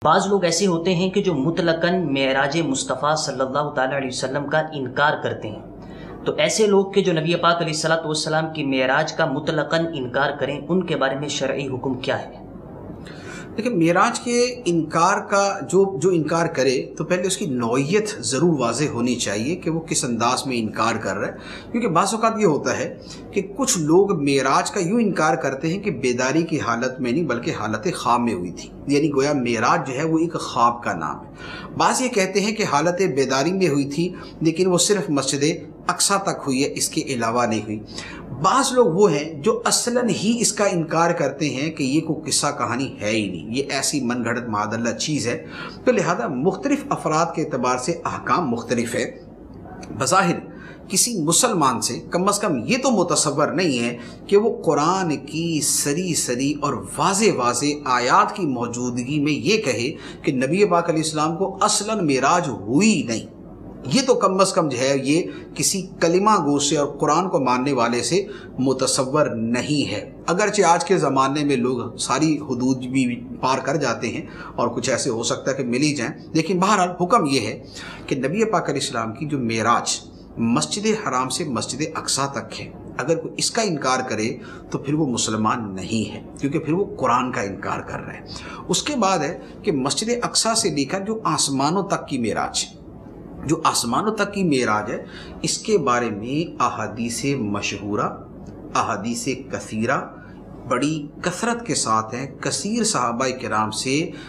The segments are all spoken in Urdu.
بعض لوگ ایسے ہوتے ہیں کہ جو مطلقاً معراج مصطفیٰ صلی اللہ تعالیٰ علیہ وسلم کا انکار کرتے ہیں، تو ایسے لوگ کہ جو نبی پاک علیہ الصلوۃ والسلام کی معراج کا مطلقاً انکار کریں، ان کے بارے میں شرعی حکم کیا ہے؟ دیکھیں، معراج کے انکار کا جو انکار کرے تو پہلے اس کی نوعیت ضرور واضح ہونی چاہیے کہ وہ کس انداز میں انکار کر رہا ہے، کیونکہ بعض اوقات یہ ہوتا ہے کہ کچھ لوگ معراج کا یوں انکار کرتے ہیں کہ بیداری کی حالت میں نہیں بلکہ حالت خواب میں ہوئی تھی، یعنی گویا معراج جو ہے وہ ایک خواب کا نام ہے۔ بعض یہ کہتے ہیں کہ حالت بیداری میں ہوئی تھی لیکن وہ صرف مسجد اقصیٰ تک ہوئی ہے، اس کے علاوہ نہیں ہوئی۔ بعض لوگ وہ ہیں جو اصلاً ہی اس کا انکار کرتے ہیں کہ یہ کوئی قصہ کہانی ہے ہی نہیں، یہ ایسی من گھڑت معاذ اللہ چیز ہے، تو لہذا مختلف افراد کے اعتبار سے احکام مختلف ہے۔ بظاہر کسی مسلمان سے کم از کم یہ تو متصور نہیں ہے کہ وہ قرآن کی سری اور واضح آیات کی موجودگی میں یہ کہے کہ نبی پاک علیہ السلام کو اصلاً معراج ہوئی نہیں۔ یہ تو کم از کم جو ہے یہ کسی کلمہ گو سے اور قرآن کو ماننے والے سے متصور نہیں ہے، اگرچہ آج کے زمانے میں لوگ ساری حدود بھی پار کر جاتے ہیں اور کچھ ایسے ہو سکتا ہے کہ مل ہی جائیں، لیکن بہرحال حکم یہ ہے کہ نبی پاک علیہ السلام کی جو معراج مسجد حرام سے مسجد اقصیٰ تک ہے، اگر کوئی اس کا انکار کرے تو پھر وہ مسلمان نہیں ہے، کیونکہ پھر وہ قرآن کا انکار کر رہا ہے۔ اس کے بعد ہے کہ مسجد اقصیٰ سے لے کر جو آسمانوں تک کی معراج، جو آسمانوں تک کی معراج ہے، اس کے بارے میں احادیث مشہورہ، احادیث کثیرہ بڑی کثرت کے ساتھ ہیں۔ کثیر صحابہ کرام سے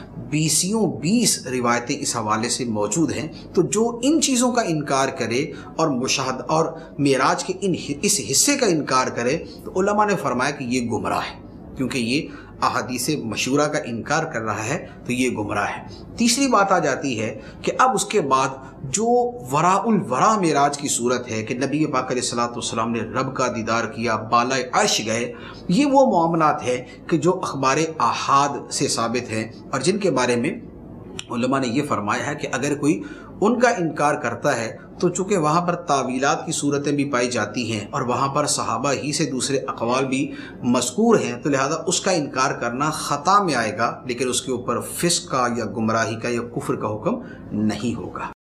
20 روایتیں اس حوالے سے موجود ہیں۔ تو جو ان چیزوں کا انکار کرے اور مشاہدہ اور معراج کے اس حصے کا انکار کرے تو علماء نے فرمایا کہ یہ گمراہ ہے، کیونکہ یہ احادیث مشہورہ کا انکار کر رہا ہے تو یہ گمراہ ہے۔ تیسری بات آ جاتی ہے کہ اب اس کے بعد جو وراء الورا معراج کی صورت ہے کہ نبی پاک علیہ الصلوۃ والسلام نے رب کا دیدار کیا، بالائے عرش گئے، یہ وہ معاملات ہیں کہ جو اخبار آحاد سے ثابت ہیں اور جن کے بارے میں علماء نے یہ فرمایا ہے کہ اگر کوئی ان کا انکار کرتا ہے تو چونکہ وہاں پر تعویلات کی صورتیں بھی پائی جاتی ہیں اور وہاں پر صحابہ ہی سے دوسرے اقوال بھی مذکور ہیں، تو لہذا اس کا انکار کرنا خطا میں آئے گا، لیکن اس کے اوپر فسق کا یا گمراہی کا یا کفر کا حکم نہیں ہوگا۔